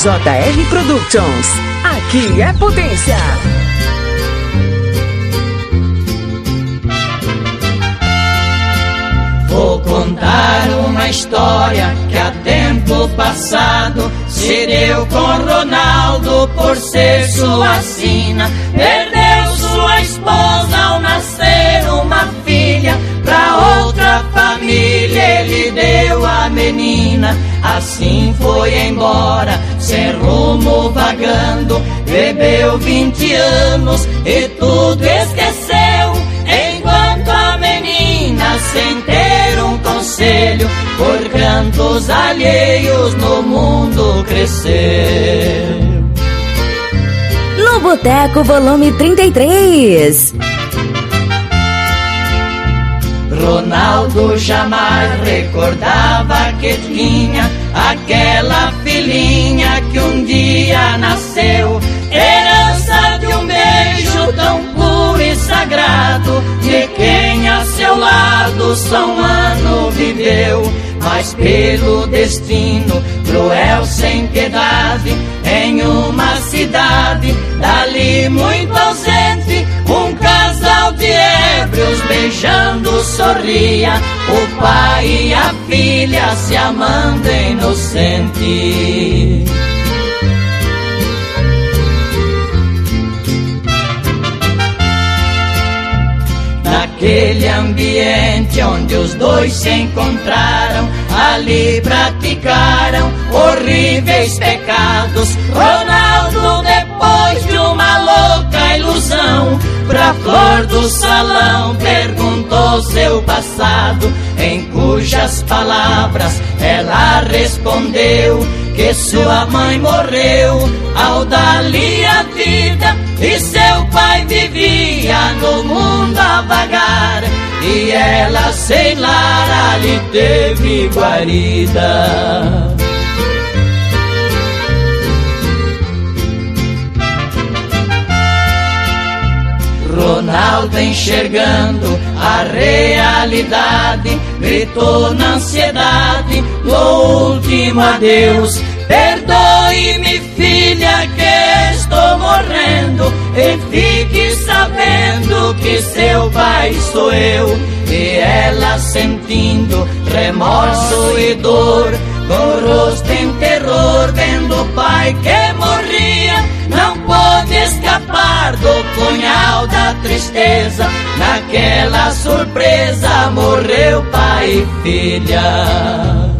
JR Productions. Aqui é potência. Vou contar uma história que há tempo passado se deu com Ronaldo por ser sua sina. Perdeu sua esposa ao nascer uma filha, pra outra família ele deu a menina. Assim foi embora, sem rumo vagando, bebeu 20 anos e tudo esqueceu, enquanto a menina sem ter um conselho, por cantos alheios no mundo cresceu. No Boteco, volume 33. Ronaldo jamais recordava que tinha aquela filhinha que um dia nasceu, herança de um beijo tão puro e sagrado, de quem a seu lado só um ano viveu. Mas pelo destino cruel sem piedade, em uma cidade dali muito ausente, um casal de ébrios beijando sorria, o pai e a filha se amando inocente. Naquele ambiente onde os dois se encontraram, ali praticaram horríveis pecados. Ronaldo, depois de uma louca ilusão, pra flor do salão perguntou seu passado, em cujas palavras ela respondeu que sua mãe morreu ao dar-lhe a vida, e seu pai vivia no mundo a vagar, e ela sem lar ali teve guarida. Ronaldo, enxergando a realidade, gritou na ansiedade no último adeus: perdoe-me, filha, que estou morrendo, e fique sabendo que seu pai sou eu. E ela, sentindo remorso e dor, com o rosto em terror, vendo o pai que morria, não pôde escapar do punhal da tristeza. Naquela surpresa morreu pai e filha.